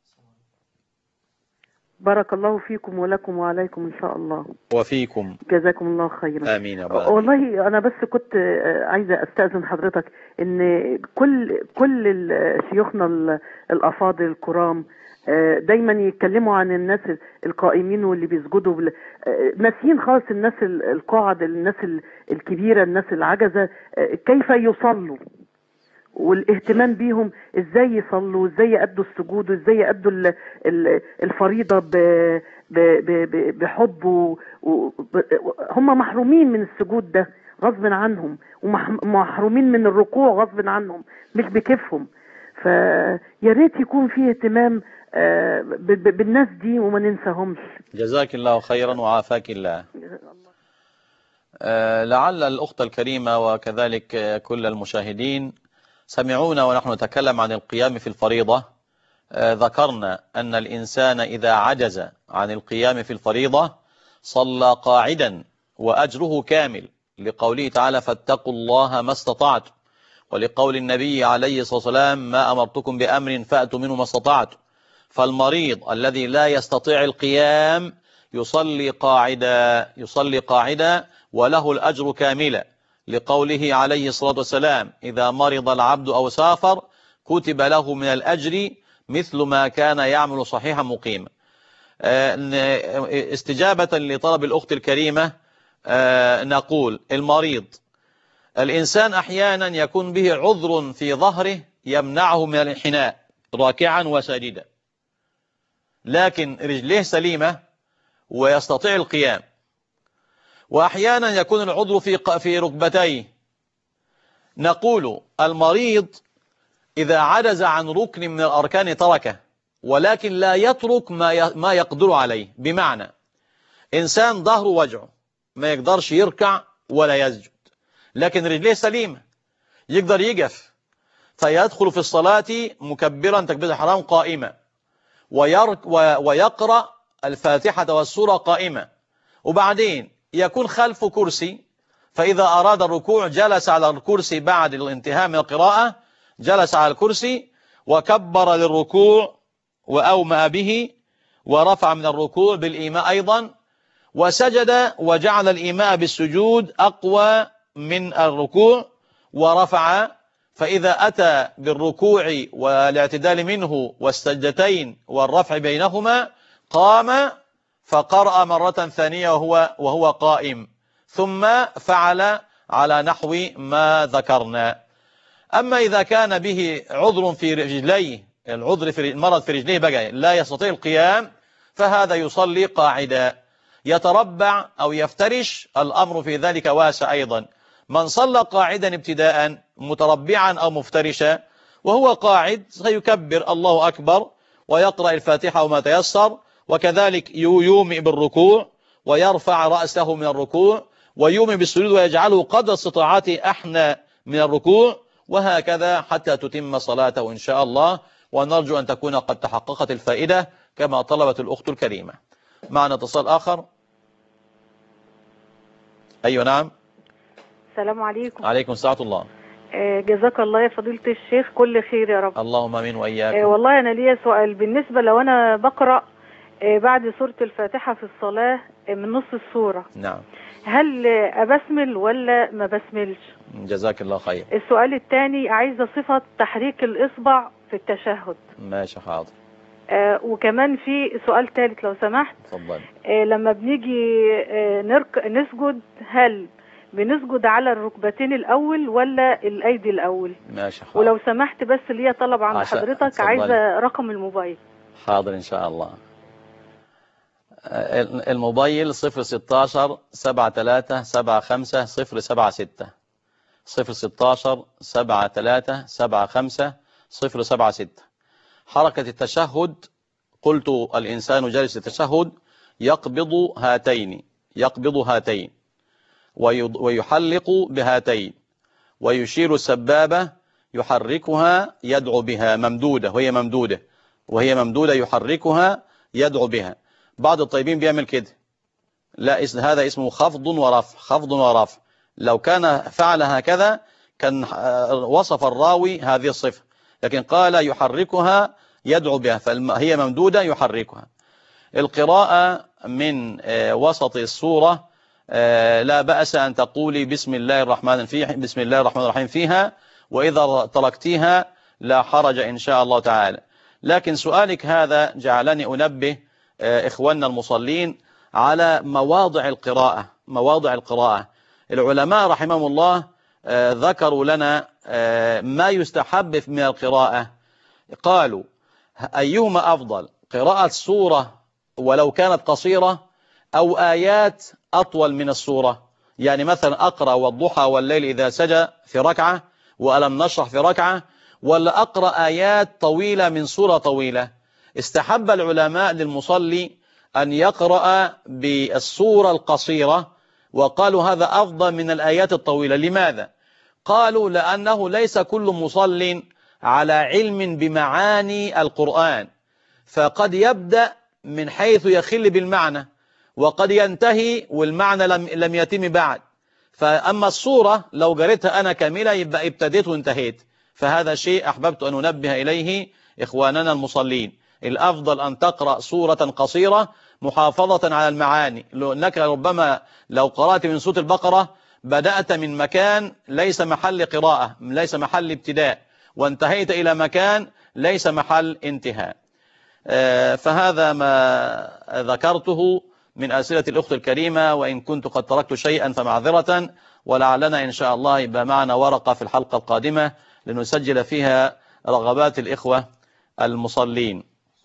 بارك الله فيكم ولكم وعليكم إن شاء الله. وفيكم. جزاكم الله خيرا. آمين يا رب. والله أنا بس كنت عايزة أستأذن حضرتك إن كل كل شيوخنا الأفاضل الكرام دايما يتكلموا عن الناس القائمين واللي بيسجدوا ناسيين خالص الناس القاعد، الناس الكبيرة، الناس العجزة كيف يصلوا، والاهتمام بيهم ازاي يصلوا، ازاي يأدوا السجود، وازاي يأدوا الفريضة بحب. هم محرومين من السجود ده غصب عنهم، ومحرومين من الركوع غصب عنهم مش بكيفهم. فيا ريت يكون فيه اهتمام بالناس دي وما ننساهمش. جزاك الله خيرا وعافاك الله. أه لعل الأخت الكريمة وكذلك كل المشاهدين سمعونا ونحن نتكلم عن القيام في الفريضة. أه ذكرنا أن الإنسان إذا عجز عن القيام في الفريضة صلى قاعدا وأجره كامل، لقوله تعالى فاتقوا الله ما استطعتم، ولقول النبي عليه الصلاة والسلام ما أمرتكم بأمر فأتوا منه ما استطعتم. فالمريض الذي لا يستطيع القيام يصلي قاعدا يصلي قاعدا وله الأجر كاملا، لقوله عليه الصلاة والسلام إذا مرض العبد أو سافر كتب له من الأجر مثل ما كان يعمل صحيحا مقيما. استجابة لطلب الأخت الكريمة نقول المريض الإنسان أحيانا يكون به عذر في ظهره يمنعه من الانحناء راكعا وساجدا، لكن رجليه سليمة ويستطيع القيام. وأحيانا يكون العذر في في ركبتيه. نقول المريض إذا عجز عن ركن من الأركان تركه، ولكن لا يترك ما ما يقدر عليه. بمعنى إنسان ظهره وجعه ما يقدرش يركع ولا يسجد، لكن رجليه سليمة يقدر يقف، فيدخل في الصلاة مكبرا تكبيرة الحرام قائمة ويقرأ الفاتحة والسورة قائمة، وبعدين يكون خلف كرسي، فإذا أراد الركوع جلس على الكرسي بعد الانتهاء من القراءة، جلس على الكرسي وكبر للركوع وأومأ به ورفع من الركوع بالإيماء أيضا، وسجد وجعل الإيماء بالسجود أقوى من الركوع ورفع. فإذا أتى بالركوع والاعتدال منه والسجدتين والرفع بينهما قام فقرأ مرة ثانية وهو, وهو قائم، ثم فعل على نحو ما ذكرنا. أما إذا كان به عذر في رجليه، العذر في المرض في رجليه بقى لا يستطيع القيام، فهذا يصلي قاعدا يتربع أو يفترش، الأمر في ذلك واسع أيضا. من صلى قاعدا ابتداء متربعا أو مفترشا وهو قاعد سيكبر الله أكبر ويقرأ الفاتحة وما تيسر، وكذلك يومئ بالركوع ويرفع رأسه من الركوع ويومئ بالسجود ويجعله قدر استطاعته أحنى من الركوع، وهكذا حتى تتم صلاته إن شاء الله. ونرجو أن تكون قد تحققت الفائدة كما طلبت الأخت الكريمة. معنا اتصال آخر. أيوة نعم. السلام عليكم. عليكم السلام الله. آه جزاك الله يا فضيلة الشيخ كل خير يا رب. اللهم امين واياك. آه والله انا ليا سؤال بالنسبة لو انا بقرأ آه بعد سورة الفاتحة في الصلاة آه من نص السورة. نعم. هل آه ابسمل ولا ما بسملش؟ جزاك الله خير. السؤال الثاني عايزة صفة تحريك الاصبع في التشهد. ماشي حاضر. آه وكمان في سؤال ثالث لو سمحت. اتفضل. آه لما بنيجي آه نرك... نسجد هل بنسجد على الركبتين الأول ولا الأيدي الأول؟ ماشي حاضر. ولو سمحت بس ليا طلب عند عشان... حضرتك اتفضل. عايزة رقم الموبايل. حاضر إن شاء الله. الموبايل صفر ستاشر سبعة تلاتة سبعة خمسة صفر سبعة ستة صفر ستاشر سبعة تلاتة سبعة خمسة صفر سبعة ستة. حركة التشهد قلت الإنسان جالس التشهد يقبض هاتين يقبض هاتين ويحلق بهاتين ويشير السبابة يحركها يدعو بها ممدودة وهي ممدودة وهي ممدودة يحركها يدعو بها. بعض الطيبين بيعمل كده، لا هذا اسمه خفض ورفع خفض ورفع. لو كان فعل هكذا كان وصف الراوي هذه الصفة، لكن قال يحركها يدعو بها فهي ممدودة يحركها. القراءة من وسط السورة لا بأس أن تقولي بسم الله الرحمن فيه بسم الله الرحمن الرحيم فيها، وإذا تركتيها لا حرج إن شاء الله تعالى. لكن سؤالك هذا جعلني أنبه إخواننا المصلين على مواضع القراءة مواضع القراءة. العلماء رحمهم الله ذكروا لنا ما يستحب من القراءة. قالوا أيهما أفضل، قراءة سورة ولو كانت قصيرة أو آيات أطول من السورة؟ يعني مثلا أقرأ والضحى والليل إذا سجى في ركعة وألم نشرح في ركعة، ولا أقرأ آيات طويلة من سورة طويلة؟ استحب العلماء للمصلي أن يقرأ بالسورة القصيرة، وقالوا هذا أفضل من الآيات الطويلة. لماذا؟ قالوا لأنه ليس كل مصل على علم بمعاني القرآن، فقد يبدأ من حيث يخل بالمعنى وقد ينتهي والمعنى لم, لم يتم بعد. فأما السورة لو قريتها أنا كاملة يبقى ابتديت وانتهيت. فهذا شيء أحببت أن أنبه إليه إخواننا المصلين. الأفضل أن تقرأ سورة قصيرة محافظة على المعاني، لأنك ربما لو قرأت من سورة البقرة بدأت من مكان ليس محل قراءة ليس محل ابتداء، وانتهيت إلى مكان ليس محل انتهاء. فهذا ما ذكرته من أسئلة الأخت الكريمة، وإن كنت قد تركت شيئا فمعذرة، ولعلنا إن شاء الله يبقى معنا ورقة في الحلقة القادمة لنسجل فيها رغبات الإخوة المصلين.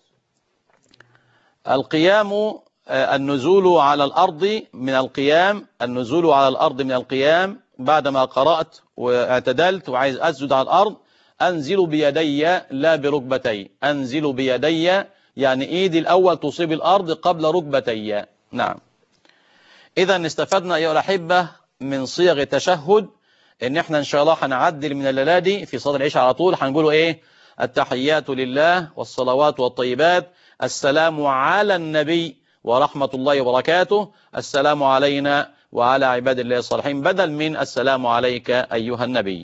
القيام النزول على الأرض من القيام النزول على الأرض من القيام بعدما قرأت واعتدلت وعايز أسجد على الأرض، أنزل بيدي لا بركبتي. أنزل بيدي يعني إيدي الأول تصيب الأرض قبل ركبتي. نعم. إذا استفدنا أيها الأحبة من صيغ التشهد إن إحنا إن شاء الله هنعدل من الليلة دي في صلاة العشاء على طول هنقوله إيه؟ التحيات لله والصلوات والطيبات، السلام على النبي ورحمة الله وبركاته، السلام علينا وعلى عباد الله الصالحين، بدل من السلام عليك أيها النبي.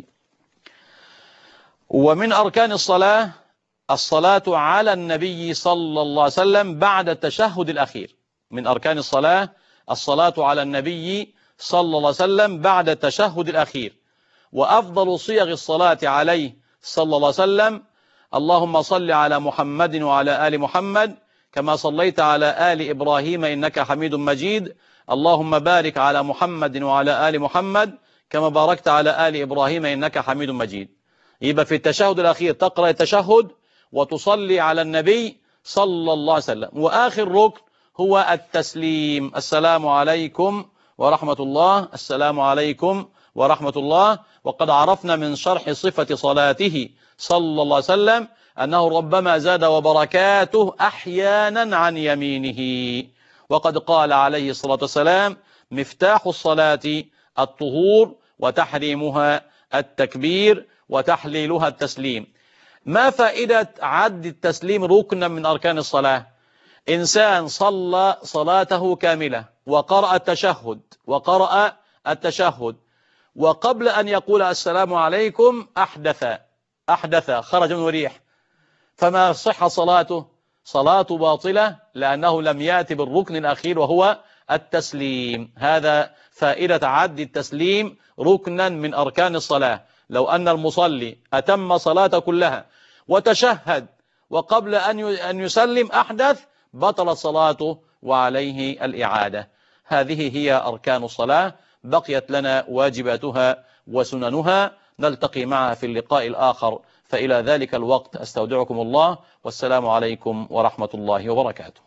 ومن أركان الصلاة الصلاة على النبي صلى الله عليه وسلم بعد التشهد الأخير. من أركان الصلاة الصلاة على النبي صلى الله عليه وسلم بعد التشهد الأخير. وأفضل صيغ الصلاة عليه صلى الله عليه وسلم اللهم صل على محمد وعلى آل محمد كما صليت على آل إبراهيم إنك حميد مجيد، اللهم بارك على محمد وعلى آل محمد كما باركت على آل إبراهيم إنك حميد مجيد. يبقى في التشهد الأخير تقرأ التشهد وتصلي على النبي صلى الله عليه وسلم. وآخر ركن هو التسليم، السلام عليكم ورحمة الله، السلام عليكم ورحمة الله. وقد عرفنا من شرح صفة صلاته صلى الله عليه وسلم أنه ربما زاد وبركاته أحيانا عن يمينه. وقد قال عليه الصلاة والسلام مفتاح الصلاة الطهور وتحريمها التكبير وتحليلها التسليم. ما فائدة عد التسليم ركنا من أركان الصلاة؟ إنسان صلى صلاته كاملة وقرأ التشهد وقرأ التشهد وقبل أن يقول السلام عليكم أحدث أحدث خرج من ريح، فما صح صلاته؟ صلاته باطلة لأنه لم يأتي بالركن الأخير وهو التسليم. هذا فائدة عد التسليم ركنا من أركان الصلاة. لو أن المصلي أتم صلاة كلها وتشهد وقبل أن يسلم أحدث بطلت صلاته وعليه الإعادة. هذه هي أركان الصلاة، بقيت لنا واجباتها وسننها نلتقي معها في اللقاء الآخر. فإلى ذلك الوقت أستودعكم الله، والسلام عليكم ورحمة الله وبركاته.